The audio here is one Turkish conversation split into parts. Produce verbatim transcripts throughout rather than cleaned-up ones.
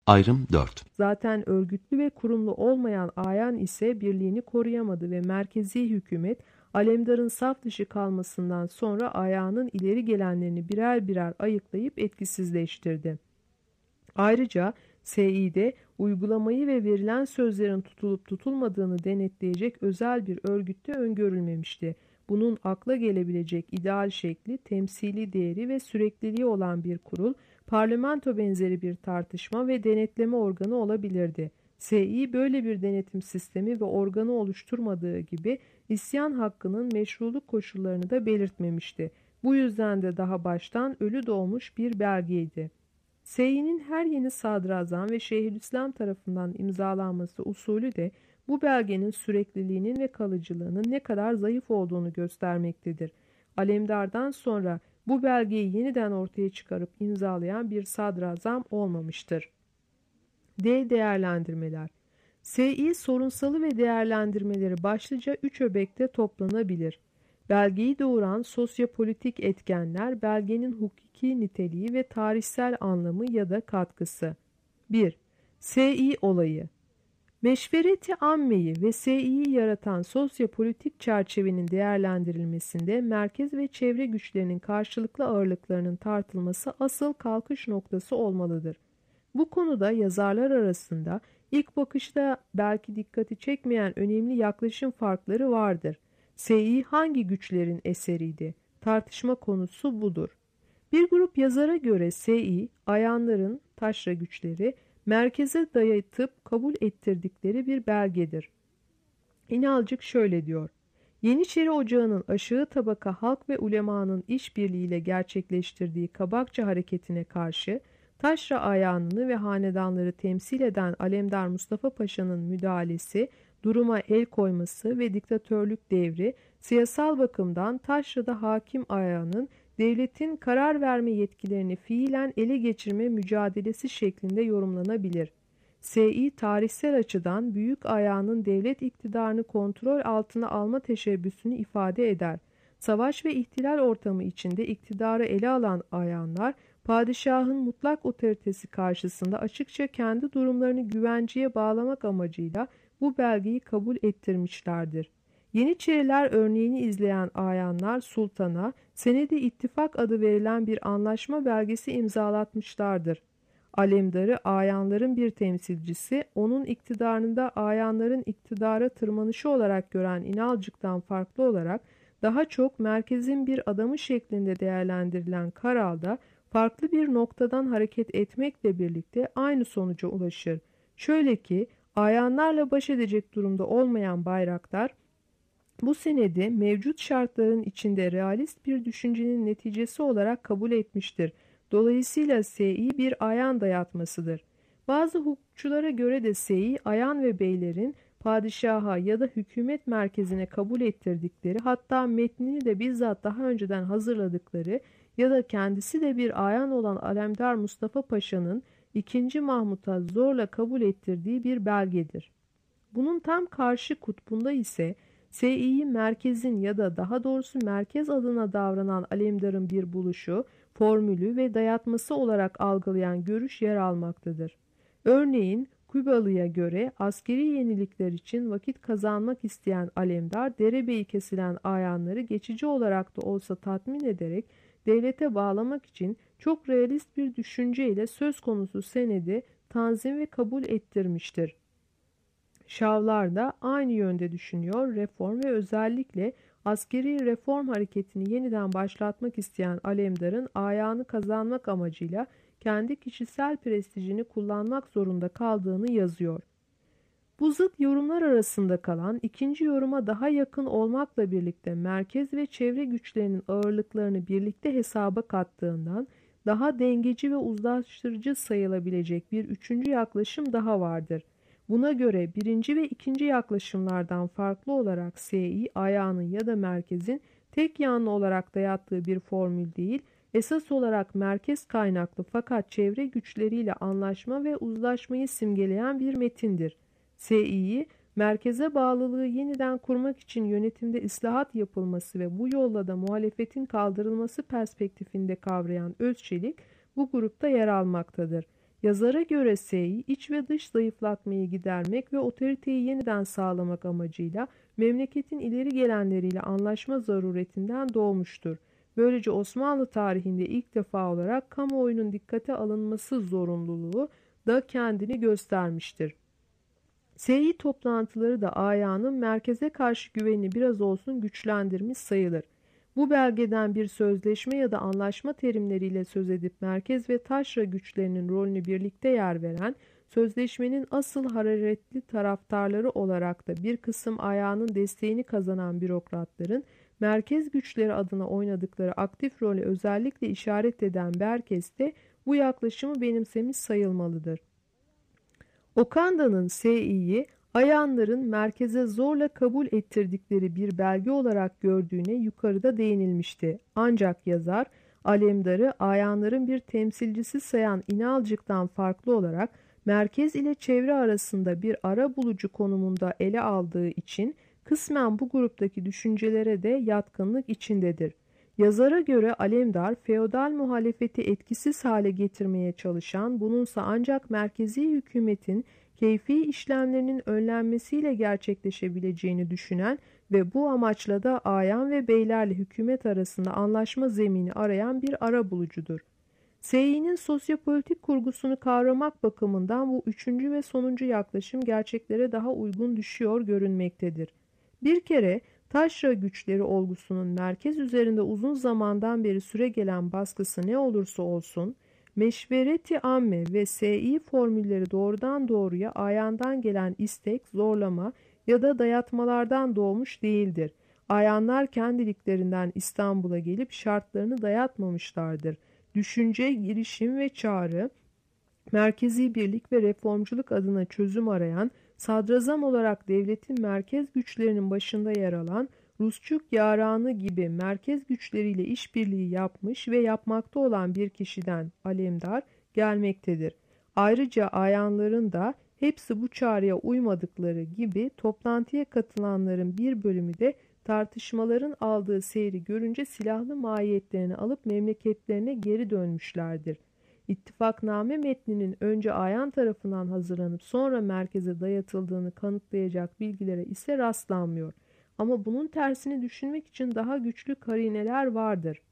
Ayrım dört. Zaten örgütlü ve kurumlu olmayan ayan ise birliğini koruyamadı ve merkezi hükümet alemdarın saf dışı kalmasından sonra ayağının ileri gelenlerini birer birer ayıklayıp etkisizleştirdi. Ayrıca S İ'de uygulamayı ve verilen sözlerin tutulup tutulmadığını denetleyecek özel bir örgüt de öngörülmemişti. Bunun akla gelebilecek ideal şekli, temsili değeri ve sürekliliği olan bir kurul, parlamento benzeri bir tartışma ve denetleme organı olabilirdi. S İ böyle bir denetim sistemi ve organı oluşturmadığı gibi isyan hakkının meşruluk koşullarını da belirtmemişti. Bu yüzden de daha baştan ölü doğmuş bir belgeydi. S İ'nin her yeni sadrazam ve Şeyhülislam tarafından imzalanması usulü de bu belgenin sürekliliğinin ve kalıcılığının ne kadar zayıf olduğunu göstermektedir. Alemdardan sonra bu belgeyi yeniden ortaya çıkarıp imzalayan bir sadrazam olmamıştır. D. Değerlendirmeler. S İ sorunsalı ve değerlendirmeleri başlıca üç öbekte toplanabilir. Belgeyi doğuran sosyopolitik etkenler, belgenin hukuki niteliği ve tarihsel anlamı ya da katkısı. bir. S İ olayı. Meşvereti ammeyi ve S İ'yi yaratan sosyopolitik çerçevenin değerlendirilmesinde merkez ve çevre güçlerinin karşılıklı ağırlıklarının tartılması asıl kalkış noktası olmalıdır. Bu konuda yazarlar arasında ilk bakışta belki dikkati çekmeyen önemli yaklaşım farkları vardır. S İ hangi güçlerin eseriydi? Tartışma konusu budur. Bir grup yazara göre S İ, ayanların, taşra güçleri, merkeze dayatıp kabul ettirdikleri bir belgedir. İnalcık şöyle diyor: Yeniçeri Ocağı'nın aşağı tabaka halk ve ulemanın işbirliğiyle gerçekleştirdiği kabakça hareketine karşı taşra ayağını ve hanedanları temsil eden Alemdar Mustafa Paşa'nın müdahalesi, duruma el koyması ve diktatörlük devri, siyasal bakımdan taşrada hakim ayağının devletin karar verme yetkilerini fiilen ele geçirme mücadelesi şeklinde yorumlanabilir. S İ tarihsel açıdan büyük ayağının devlet iktidarını kontrol altına alma teşebbüsünü ifade eder. Savaş ve ihtilal ortamı içinde iktidarı ele alan ayanlar, padişahın mutlak otoritesi karşısında açıkça kendi durumlarını güvenceye bağlamak amacıyla bu belgeyi kabul ettirmişlerdir. Yeniçeriler örneğini izleyen ayanlar sultana senedi ittifak adı verilen bir anlaşma belgesi imzalatmışlardır. Alemdarı ayanların bir temsilcisi, onun iktidarında ayanların iktidara tırmanışı olarak gören İnalcık'tan farklı olarak daha çok merkezin bir adamı şeklinde değerlendirilen Karal'da farklı bir noktadan hareket etmekle birlikte aynı sonuca ulaşır. Şöyle ki, ayanlarla baş edecek durumda olmayan Bayraktar, bu senedi mevcut şartların içinde realist bir düşüncenin neticesi olarak kabul etmiştir. Dolayısıyla S İ bir ayan dayatmasıdır. Bazı hukukçulara göre de S İ, ayan ve beylerin padişaha ya da hükümet merkezine kabul ettirdikleri, hatta metnini de bizzat daha önceden hazırladıkları ya da kendisi de bir ayan olan Alemdar Mustafa Paşa'nın ikinci Mahmut'a zorla kabul ettirdiği bir belgedir. Bunun tam karşı kutbunda ise S İ'yi merkezin ya da daha doğrusu merkez adına davranan alemdarın bir buluşu, formülü ve dayatması olarak algılayan görüş yer almaktadır. Örneğin Kübalı'ya göre askeri yenilikler için vakit kazanmak isteyen alemdar, derebeyi kesilen ayanları geçici olarak da olsa tatmin ederek devlete bağlamak için çok realist bir düşünceyle söz konusu senedi tanzim ve kabul ettirmiştir. Şavlar da aynı yönde düşünüyor. Reform ve özellikle askeri reform hareketini yeniden başlatmak isteyen alemdarın ayağını kazanmak amacıyla kendi kişisel prestijini kullanmak zorunda kaldığını yazıyor. Bu zıt yorumlar arasında kalan ikinci yoruma daha yakın olmakla birlikte merkez ve çevre güçlerinin ağırlıklarını birlikte hesaba kattığından daha dengeci ve uzlaştırıcı sayılabilecek bir üçüncü yaklaşım daha vardır. Buna göre birinci ve ikinci yaklaşımlardan farklı olarak S İ ayağının ya da merkezin tek yanlı olarak dayattığı bir formül değil, esas olarak merkez kaynaklı fakat çevre güçleriyle anlaşma ve uzlaşmayı simgeleyen bir metindir. S İ'yi merkeze bağlılığı yeniden kurmak için yönetimde ıslahat yapılması ve bu yolla da muhalefetin kaldırılması perspektifinde kavrayan Özçelik bu grupta yer almaktadır. Yazara göre Sey, iç ve dış zayıflatmayı gidermek ve otoriteyi yeniden sağlamak amacıyla memleketin ileri gelenleriyle anlaşma zaruretinden doğmuştur. Böylece Osmanlı tarihinde ilk defa olarak kamuoyunun dikkate alınması zorunluluğu da kendini göstermiştir. Sey toplantıları da ayağının merkeze karşı güvenini biraz olsun güçlendirmiş sayılır. Bu belgeden bir sözleşme ya da anlaşma terimleriyle söz edip merkez ve taşra güçlerinin rolünü birlikte yer veren, sözleşmenin asıl hararetli taraftarları olarak da bir kısım ayağının desteğini kazanan bürokratların, merkez güçleri adına oynadıkları aktif role özellikle işaret eden Berkes de bu yaklaşımı benimsemiş sayılmalıdır. Okanda'nın Sey'i, ayanların merkeze zorla kabul ettirdikleri bir belge olarak gördüğüne yukarıda değinilmişti. Ancak yazar, alemdarı ayanların bir temsilcisi sayan İnalcık'tan farklı olarak merkez ile çevre arasında bir ara bulucu konumunda ele aldığı için kısmen bu gruptaki düşüncelere de yatkınlık içindedir. Yazara göre alemdar, feodal muhalefeti etkisiz hale getirmeye çalışan, bununsa ancak merkezi hükümetin keyfi işlemlerinin önlenmesiyle gerçekleşebileceğini düşünen ve bu amaçla da ayan ve beylerle hükümet arasında anlaşma zemini arayan bir arabulucudur. Seyyi'nin sosyopolitik kurgusunu kavramak bakımından bu üçüncü ve sonuncu yaklaşım gerçeklere daha uygun düşüyor görünmektedir. Bir kere taşra güçleri olgusunun merkez üzerinde uzun zamandan beri süregelen baskısı ne olursa olsun, meşvereti amme ve S.İ formülleri doğrudan doğruya ayandan gelen istek, zorlama ya da dayatmalardan doğmuş değildir. Ayanlar kendiliklerinden İstanbul'a gelip şartlarını dayatmamışlardır. Düşünce, girişim ve çağrı, merkezi birlik ve reformculuk adına çözüm arayan, sadrazam olarak devletin merkez güçlerinin başında yer alan Rusçuk Yaranı gibi merkez güçleriyle işbirliği yapmış ve yapmakta olan bir kişiden alemdar gelmektedir. Ayrıca ayanların da hepsi bu çağrıya uymadıkları gibi toplantıya katılanların bir bölümü de tartışmaların aldığı seyri görünce silahlı mahiyetlerini alıp memleketlerine geri dönmüşlerdir. İttifakname metninin önce ayan tarafından hazırlanıp sonra merkeze dayatıldığını kanıtlayacak bilgilere ise rastlanmıyor. Ama bunun tersini düşünmek için daha güçlü karineler vardır.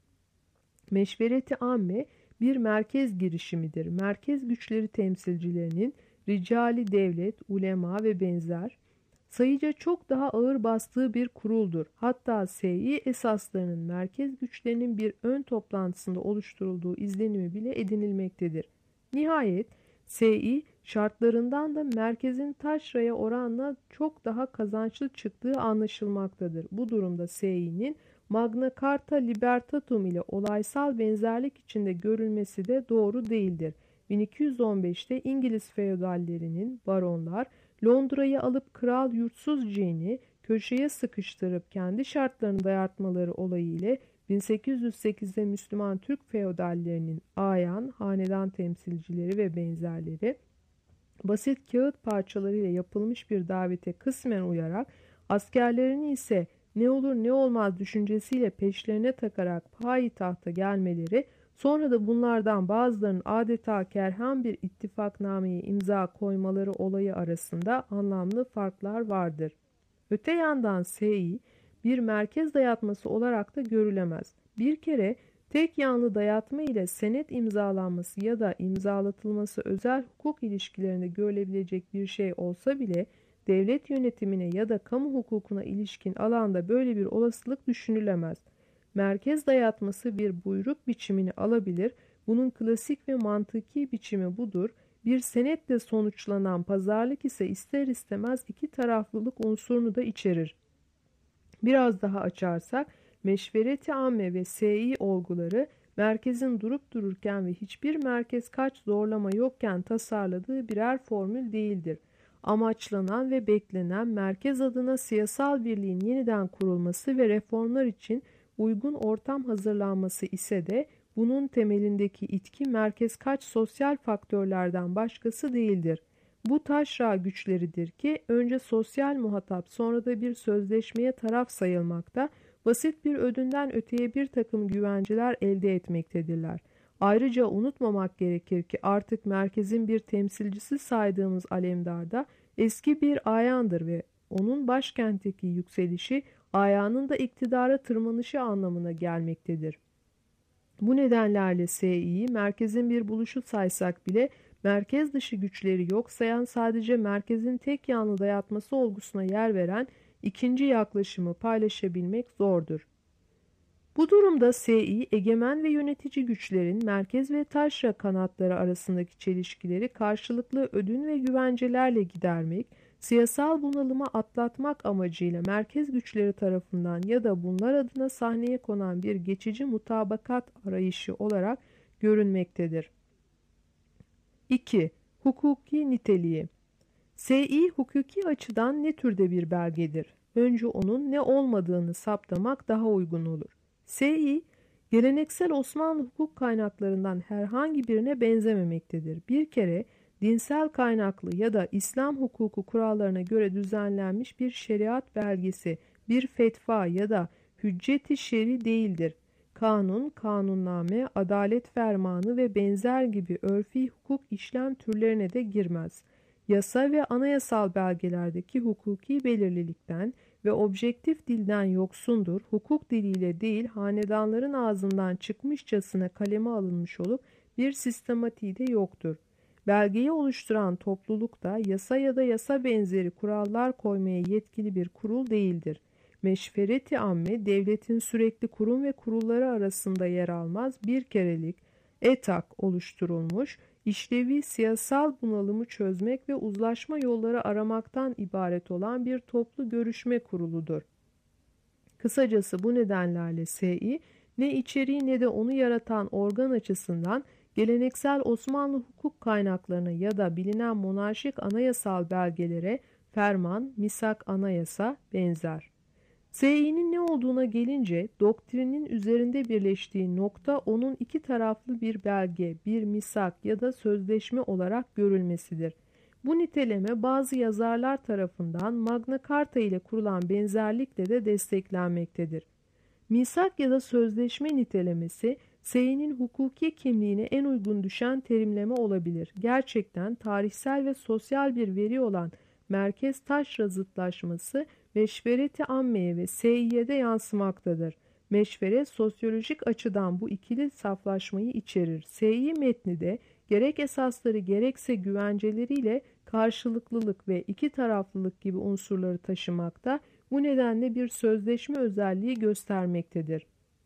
Meşvereti amme bir merkez girişimidir. Merkez güçleri temsilcilerinin ricali devlet, ulema ve benzer sayıca çok daha ağır bastığı bir kuruldur. Hatta S.İ esaslarının merkez güçlerinin bir ön toplantısında oluşturulduğu izlenimi bile edinilmektedir. Nihayet S.İ şartlarından da merkezin taşraya oranla çok daha kazançlı çıktığı anlaşılmaktadır. Bu durumda S.İ'nin Magna Carta Libertatum ile olaysal benzerlik içinde görülmesi de doğru değildir. bin iki yüz on beşte İngiliz feodallerinin baronlar Londra'yı alıp kral yurtsuzceğini köşeye sıkıştırıp kendi şartlarını dayatmaları olayı ile bin sekiz yüz sekizde Müslüman Türk feodallerinin ayan, hanedan temsilcileri ve benzerleri basit kağıt parçalarıyla yapılmış bir davete kısmen uyarak askerlerini ise ne olur ne olmaz düşüncesiyle peşlerine takarak payitahta gelmeleri, sonra da bunlardan bazılarının adeta kerhan bir ittifaknameye imza koymaları olayı arasında anlamlı farklar vardır. Öte yandan S.İ bir merkez dayatması olarak da görülemez. Bir kere tek yanlı dayatma ile senet imzalanması ya da imzalatılması özel hukuk ilişkilerinde görülebilecek bir şey olsa bile devlet yönetimine ya da kamu hukukuna ilişkin alanda böyle bir olasılık düşünülemez. Merkez dayatması bir buyruk biçimini alabilir. Bunun klasik ve mantıki biçimi budur. Bir senetle sonuçlanan pazarlık ise ister istemez iki taraflılık unsurunu da içerir. Biraz daha açarsak, meşvereti amme ve S.İ olguları merkezin durup dururken ve hiçbir merkez kaç zorlama yokken tasarladığı birer formül değildir. Amaçlanan ve beklenen merkez adına siyasal birliğin yeniden kurulması ve reformlar için uygun ortam hazırlanması ise de bunun temelindeki itki merkez kaç sosyal faktörlerden başkası değildir. Bu taşra güçleridir ki önce sosyal muhatap sonra da bir sözleşmeye taraf sayılmakta, basit bir ödünden öteye bir takım güvenceler elde etmektedirler. Ayrıca unutmamak gerekir ki artık merkezin bir temsilcisi saydığımız Alemdar'da eski bir ayandır ve onun başkentteki yükselişi ayanın da iktidara tırmanışı anlamına gelmektedir. Bu nedenlerle S İ'yi merkezin bir buluşu saysak bile merkez dışı güçleri yok sayan, sadece merkezin tek yanlı dayatması olgusuna yer veren ikinci yaklaşımı paylaşabilmek zordur. Bu durumda S İ, egemen ve yönetici güçlerin merkez ve taşra kanatları arasındaki çelişkileri karşılıklı ödün ve güvencelerle gidermek, siyasal bunalımı atlatmak amacıyla merkez güçleri tarafından ya da bunlar adına sahneye konan bir geçici mutabakat arayışı olarak görünmektedir. iki. Hukuki niteliği. S İ, hukuki açıdan ne türde bir belgedir? Önce onun ne olmadığını saptamak daha uygun olur. S İ, geleneksel Osmanlı hukuk kaynaklarından herhangi birine benzememektedir. Bir kere dinsel kaynaklı ya da İslam hukuku kurallarına göre düzenlenmiş bir şeriat belgesi, bir fetva ya da hüccet-i şer'i değildir. Kanun, kanunname, adalet fermanı ve benzer gibi örfi hukuk işlem türlerine de girmez. Yasa ve anayasal belgelerdeki hukuki belirlilikten ve objektif dilden yoksundur, hukuk diliyle değil hanedanların ağzından çıkmışçasına kaleme alınmış olup bir sistematiği de yoktur. Belgeyi oluşturan topluluk da yasa ya da yasa benzeri kurallar koymaya yetkili bir kurul değildir. Meşvereti amme, devletin sürekli kurum ve kurulları arasında yer almaz, bir kerelik, etak oluşturulmuş, işlevi siyasal bunalımı çözmek ve uzlaşma yolları aramaktan ibaret olan bir toplu görüşme kuruludur. Kısacası bu nedenlerle S İ, ne içeriği ne de onu yaratan organ açısından geleneksel Osmanlı hukuk kaynaklarına ya da bilinen monarşik anayasal belgelere, ferman, misak anayasa benzer. S İ'nin ne olduğuna gelince doktrinin üzerinde birleştiği nokta onun iki taraflı bir belge, bir misak ya da sözleşme olarak görülmesidir. Bu niteleme bazı yazarlar tarafından Magna Carta ile kurulan benzerlikle de desteklenmektedir. Misak ya da sözleşme nitelemesi S İ'nin hukuki kimliğine en uygun düşen terimleme olabilir. Gerçekten tarihsel ve sosyal bir veri olan merkez taşra zıtlaşması meşvereti ammeye ve S İ'ye de yansımaktadır. Meşveret sosyolojik açıdan bu ikili saflaşmayı içerir. S İ metni de gerek esasları gerekse güvenceleriyle karşılıklılık ve iki taraflılık gibi unsurları taşımakta, bu nedenle bir sözleşme özelliği göstermektedir.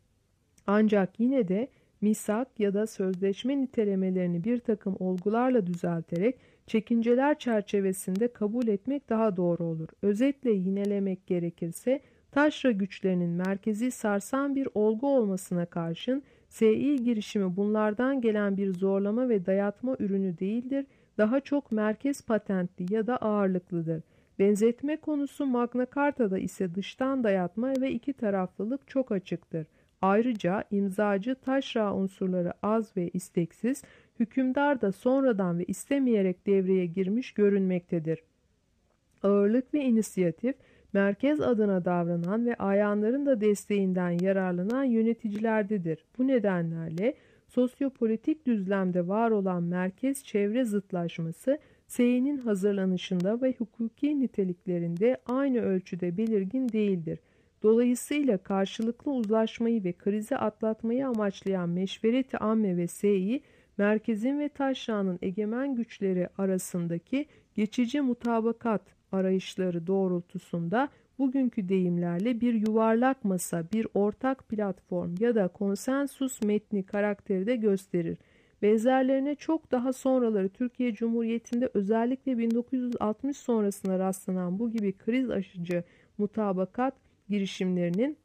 Ancak yine de misak ya da sözleşme nitelemelerini bir takım olgularla düzelterek çekinceler çerçevesinde kabul etmek daha doğru olur. Özetle yinelemek gerekirse taşra güçlerinin merkezi sarsan bir olgu olmasına karşın S İ girişimi bunlardan gelen bir zorlama ve dayatma ürünü değildir, daha çok merkez patentli ya da ağırlıklıdır. Benzetme konusu Magna Carta'da ise dıştan dayatma ve iki taraflılık çok açıktır. Ayrıca imzacı taşra unsurları az ve isteksiz, hükümdar da sonradan ve istemeyerek devreye girmiş görünmektedir. Ağırlık ve inisiyatif, merkez adına davranan ve ayanların da desteğinden yararlanan yöneticilerdedir. Bu nedenlerle sosyopolitik düzlemde var olan merkez çevre zıtlaşması, S İ'nin hazırlanışında ve hukuki niteliklerinde aynı ölçüde belirgin değildir. Dolayısıyla karşılıklı uzlaşmayı ve krizi atlatmayı amaçlayan meşvereti amme ve S İ, merkezin ve taşranın egemen güçleri arasındaki geçici mutabakat arayışları doğrultusunda bugünkü deyimlerle bir yuvarlak masa, bir ortak platform ya da konsensus metni karakteri de gösterir. Benzerlerine çok daha sonraları Türkiye Cumhuriyeti'nde özellikle bin dokuz yüz altmış sonrasına rastlanan bu gibi kriz aşıcı mutabakat girişimlerinin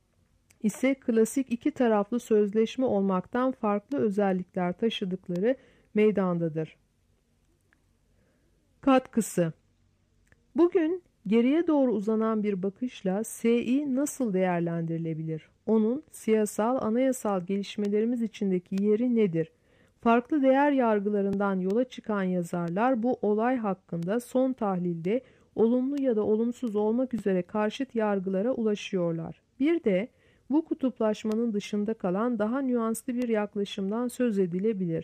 ise klasik iki taraflı sözleşme olmaktan farklı özellikler taşıdıkları meydandadır. Katkısı. Bugün geriye doğru uzanan bir bakışla S İ nasıl değerlendirilebilir? Onun siyasal, anayasal gelişmelerimiz içindeki yeri nedir? Farklı değer yargılarından yola çıkan yazarlar bu olay hakkında son tahlilde olumlu ya da olumsuz olmak üzere karşıt yargılara ulaşıyorlar. Bir de bu kutuplaşmanın dışında kalan daha nüanslı bir yaklaşımdan söz edilebilir.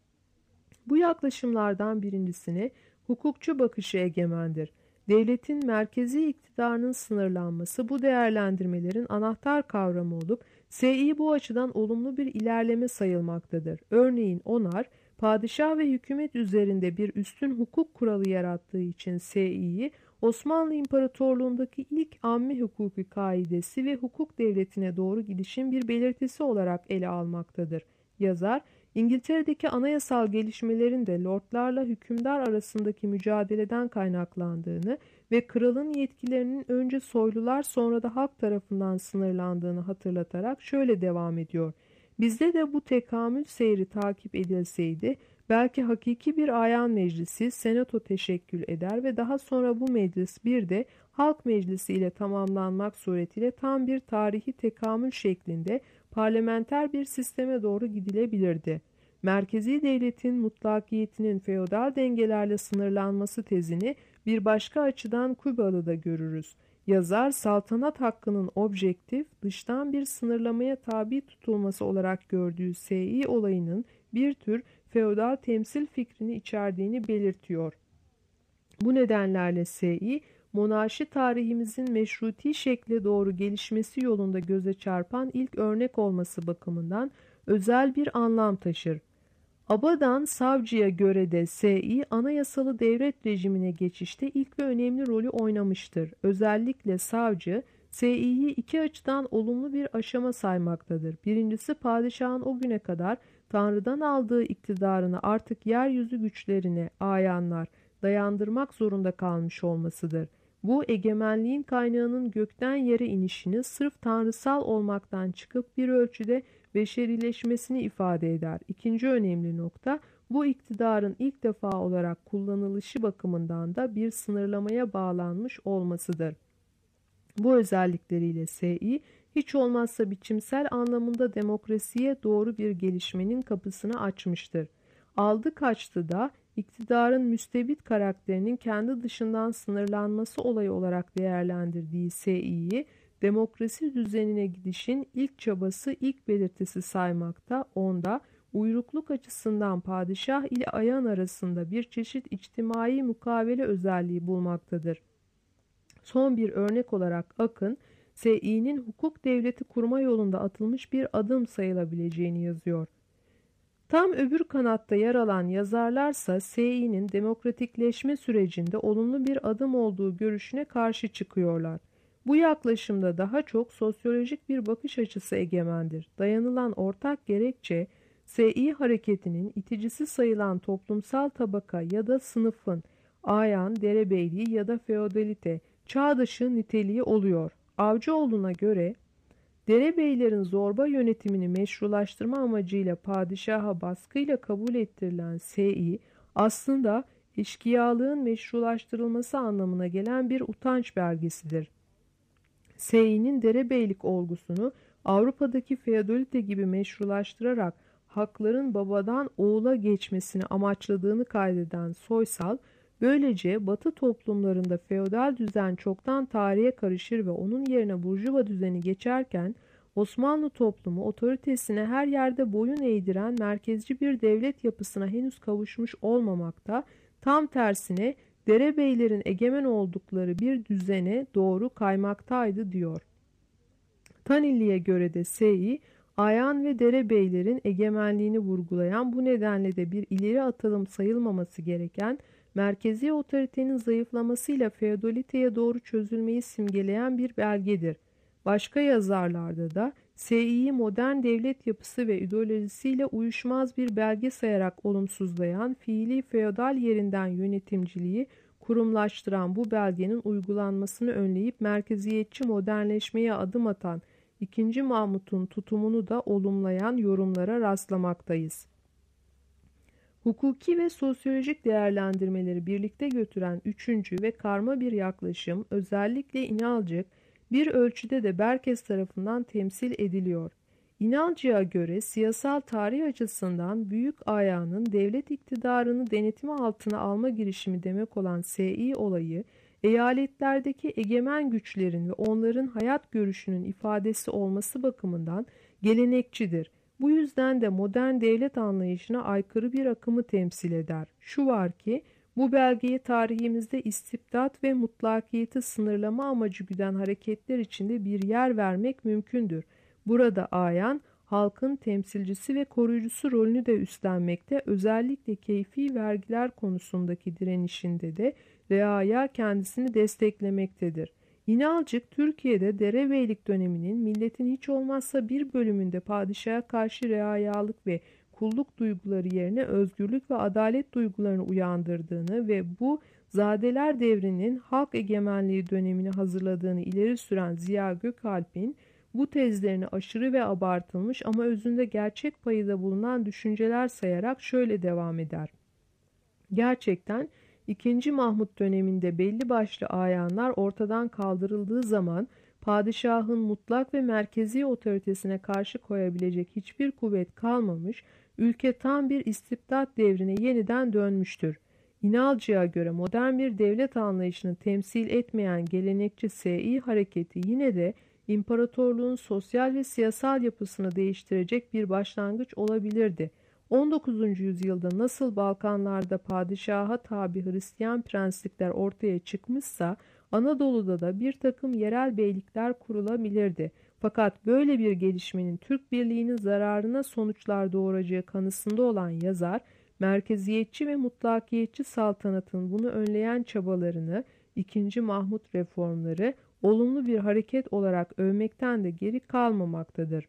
Bu yaklaşımlardan birincisine hukukçu bakışı egemendir. Devletin merkezi iktidarının sınırlanması bu değerlendirmelerin anahtar kavramı olup S İ bu açıdan olumlu bir ilerleme sayılmaktadır. Örneğin onar, padişah ve hükümet üzerinde bir üstün hukuk kuralı yarattığı için S İ'yi Osmanlı İmparatorluğundaki ilk ammi hukuki kaidesi ve hukuk devletine doğru gidişin bir belirtisi olarak ele almaktadır. Yazar, İngiltere'deki anayasal gelişmelerin de lordlarla hükümdar arasındaki mücadeleden kaynaklandığını ve kralın yetkilerinin önce soylular sonra da halk tarafından sınırlandığını hatırlatarak şöyle devam ediyor. Bizde de bu tekamül seyri takip edilseydi belki hakiki bir ayan meclisi senato teşekkül eder ve daha sonra bu meclis bir de halk meclisi ile tamamlanmak suretiyle tam bir tarihi tekamül şeklinde parlamenter bir sisteme doğru gidilebilirdi. Merkezi devletin mutlakiyetinin feodal dengelerle sınırlanması tezini bir başka açıdan Kübalı'da görürüz. Yazar, saltanat hakkının objektif, dıştan bir sınırlamaya tabi tutulması olarak gördüğü S İ olayının bir tür feodal temsil fikrini içerdiğini belirtiyor. Bu nedenlerle S İ, monarşi tarihimizin meşruti şekle doğru gelişmesi yolunda göze çarpan ilk örnek olması bakımından özel bir anlam taşır. Abadan savcıya göre de S İ anayasalı devlet rejimine geçişte ilk ve önemli rolü oynamıştır. Özellikle savcı S İ'yi iki açıdan olumlu bir aşama saymaktadır. Birincisi, padişahın o güne kadar Tanrı'dan aldığı iktidarını artık yeryüzü güçlerine, ayanlar, dayandırmak zorunda kalmış olmasıdır. Bu egemenliğin kaynağının gökten yere inişini sırf tanrısal olmaktan çıkıp bir ölçüde beşerileşmesini ifade eder. İkinci önemli nokta, bu iktidarın ilk defa olarak kullanılışı bakımından da bir sınırlamaya bağlanmış olmasıdır. Bu özellikleriyle S İ hiç olmazsa biçimsel anlamında demokrasiye doğru bir gelişmenin kapısını açmıştır. Aldı kaçtı da iktidarın müstebit karakterinin kendi dışından sınırlanması olayı olarak değerlendirdiği S İ'yi demokrasi düzenine gidişin ilk çabası, ilk belirtisi saymakta, onda uyrukluk açısından padişah ile ayan arasında bir çeşit içtimai mukavele özelliği bulmaktadır. Son bir örnek olarak Akın, S İ'nin hukuk devleti kurma yolunda atılmış bir adım sayılabileceğini yazıyor. Tam öbür kanatta yer alan yazarlarsa S İ'nin demokratikleşme sürecinde olumlu bir adım olduğu görüşüne karşı çıkıyorlar. Bu yaklaşımda daha çok sosyolojik bir bakış açısı egemendir. Dayanılan ortak gerekçe, S İ hareketinin iticisi sayılan toplumsal tabaka ya da sınıfın, ayan, derebeyliği ya da feodalite, çağ dışı niteliği oluyor. Avcıoğlu'na göre, derebeylerin zorba yönetimini meşrulaştırma amacıyla padişaha baskıyla kabul ettirilen S İ, aslında eşkıyalığın meşrulaştırılması anlamına gelen bir utanç belgesidir. S İ'nin derebeylik olgusunu Avrupa'daki feodalite gibi meşrulaştırarak hakların babadan oğula geçmesini amaçladığını kaydeden Soysal, böylece Batı toplumlarında feodal düzen çoktan tarihe karışır ve onun yerine burjuva düzeni geçerken Osmanlı toplumu otoritesine her yerde boyun eğdiren merkezci bir devlet yapısına henüz kavuşmuş olmamakta, tam tersine derebeylerin egemen oldukları bir düzene doğru kaymaktaydı diyor. Tanilli'ye göre de S İ, ayan ve derebeylerin egemenliğini vurgulayan, bu nedenle de bir ileri atılım sayılmaması gereken, merkezi otoritenin zayıflamasıyla feodaliteye doğru çözülmeyi simgeleyen bir belgedir. Başka yazarlarda da S İ'yi modern devlet yapısı ve ideolojisiyle uyuşmaz bir belge sayarak olumsuzlayan, fiili feodal yerinden yönetimciliği kurumlaştıran bu belgenin uygulanmasını önleyip merkeziyetçi modernleşmeye adım atan ikinci. Mahmut'un tutumunu da olumlayan yorumlara rastlamaktayız. Hukuki ve sosyolojik değerlendirmeleri birlikte götüren üçüncü ve karma bir yaklaşım, özellikle İnalcık, bir ölçüde de Berkes tarafından temsil ediliyor. İnalcık'a göre siyasal tarih açısından büyük ayağının devlet iktidarını denetimi altına alma girişimi demek olan S İ olayı, eyaletlerdeki egemen güçlerin ve onların hayat görüşünün ifadesi olması bakımından gelenekçidir. Bu yüzden de modern devlet anlayışına aykırı bir akımı temsil eder. Şu var ki, bu belgeyi tarihimizde istibdat ve mutlakiyeti sınırlama amacı güden hareketler içinde bir yer vermek mümkündür. Burada ayan, halkın temsilcisi ve koruyucusu rolünü de üstlenmekte, özellikle keyfi vergiler konusundaki direnişinde de reaya kendisini desteklemektedir. İnalcık, Türkiye'de derebeylik döneminin milletin hiç olmazsa bir bölümünde padişaha karşı reayalık ve kulluk duyguları yerine özgürlük ve adalet duygularını uyandırdığını ve bu zadeler devrinin halk egemenliği dönemini hazırladığını ileri süren Ziya Gökalp'in bu tezlerini aşırı ve abartılmış ama özünde gerçek payı da bulunan düşünceler sayarak şöyle devam eder. Gerçekten ikinci. Mahmut döneminde belli başlı ayanlar ortadan kaldırıldığı zaman padişahın mutlak ve merkezi otoritesine karşı koyabilecek hiçbir kuvvet kalmamış, ülke tam bir istibdat devrine yeniden dönmüştür. İnalcı'ya göre modern bir devlet anlayışını temsil etmeyen gelenekçi S İ hareketi yine de imparatorluğun sosyal ve siyasal yapısını değiştirecek bir başlangıç olabilirdi. on dokuzuncu yüzyılda nasıl Balkanlarda padişaha tabi Hristiyan prenslikler ortaya çıkmışsa, Anadolu'da da bir takım yerel beylikler kurulabilirdi. Fakat böyle bir gelişmenin Türk Birliği'nin zararına sonuçlar doğuracağı kanısında olan yazar, merkeziyetçi ve mutlakiyetçi saltanatın bunu önleyen çabalarını, ikinci. Mahmut reformları, olumlu bir hareket olarak övmekten de geri kalmamaktadır.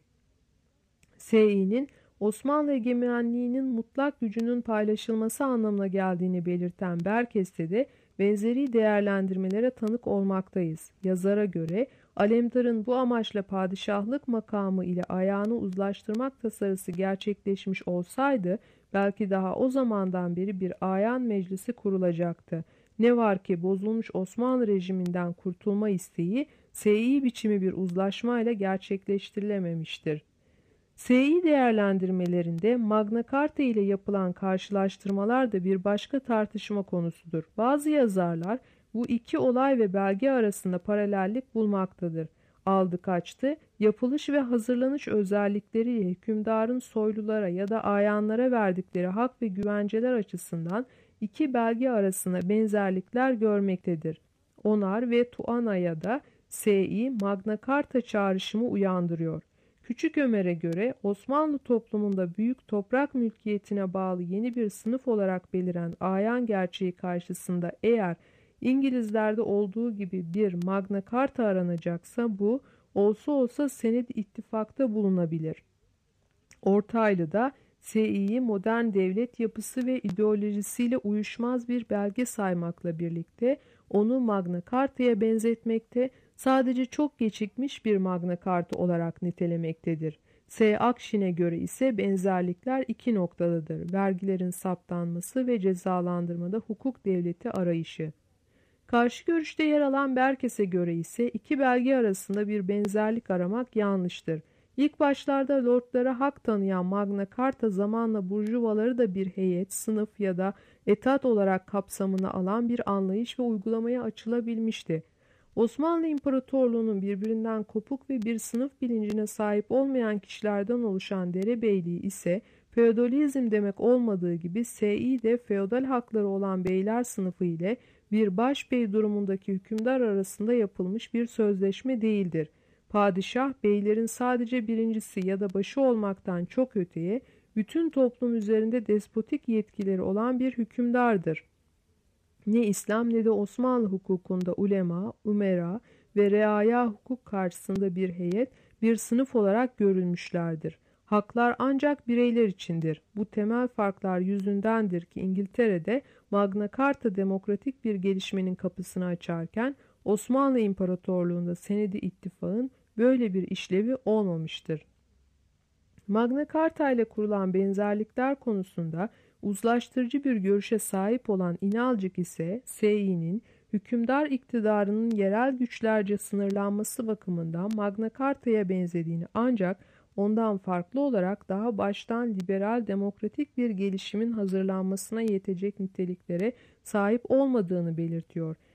S İ'nin Osmanlı egemenliğinin mutlak gücünün paylaşılması anlamına geldiğini belirten Berkes'te de benzeri değerlendirmelere tanık olmaktayız. Yazara göre Alemdar'ın bu amaçla padişahlık makamı ile ayağını uzlaştırmak tasarısı gerçekleşmiş olsaydı belki daha o zamandan beri bir ayan meclisi kurulacaktı. Ne var ki bozulmuş Osmanlı rejiminden kurtulma isteği S İ biçimi bir uzlaşmayla gerçekleştirilememiştir. S İ değerlendirmelerinde Magna Carta ile yapılan karşılaştırmalar da bir başka tartışma konusudur. Bazı yazarlar bu iki olay ve belge arasında paralellik bulmaktadır. Aldı kaçtı, yapılış ve hazırlanış özellikleriyle hükümdarın soylulara ya da ayanlara verdikleri hak ve güvenceler açısından iki belge arasında benzerlikler görmektedir. Onar ve Tuana'ya da S İ Magna Carta çağrışımı uyandırıyor. Küçük Ömer'e göre Osmanlı toplumunda büyük toprak mülkiyetine bağlı yeni bir sınıf olarak beliren ayan gerçeği karşısında eğer İngilizlerde olduğu gibi bir Magna Carta aranacaksa bu olsa olsa senedi ittifakta bulunabilir. Ortaylı'da S İ'yi modern devlet yapısı ve ideolojisiyle uyuşmaz bir belge saymakla birlikte onu Magna Carta'ya benzetmekte, sadece çok gecikmiş bir Magna Carta olarak nitelemektedir. S. Akşin'e göre ise benzerlikler iki noktalıdır: vergilerin saptanması ve cezalandırmada hukuk devleti arayışı. Karşı görüşte yer alan Berkes'e göre ise iki belge arasında bir benzerlik aramak yanlıştır. İlk başlarda lordlara hak tanıyan Magna Carta zamanla burjuvaları da bir heyet, sınıf ya da etat olarak kapsamına alan bir anlayış ve uygulamaya açılabilmişti. Osmanlı İmparatorluğu'nun birbirinden kopuk ve bir sınıf bilincine sahip olmayan kişilerden oluşan derebeyliği ise feodalizm demek olmadığı gibi S İ de feodal hakları olan beyler sınıfı ile bir başbey durumundaki hükümdar arasında yapılmış bir sözleşme değildir. Padişah, beylerin sadece birincisi ya da başı olmaktan çok öteye, bütün toplum üzerinde despotik yetkileri olan bir hükümdardır. Ne İslam ne de Osmanlı hukukunda ulema, umera ve reaya hukuk karşısında bir heyet, bir sınıf olarak görülmüşlerdir. Haklar ancak bireyler içindir. Bu temel farklar yüzündendir ki İngiltere'de Magna Carta demokratik bir gelişmenin kapısını açarken Osmanlı İmparatorluğu'nda senedi ittifakın böyle bir işlevi olmamıştır. Magna Carta ile kurulan benzerlikler konusunda uzlaştırıcı bir görüşe sahip olan İnalcık ise S İ'nin hükümdar iktidarının yerel güçlerce sınırlanması bakımından Magna Carta'ya benzediğini, ancak ondan farklı olarak daha baştan liberal demokratik bir gelişimin hazırlanmasına yetecek niteliklere sahip olmadığını belirtiyor.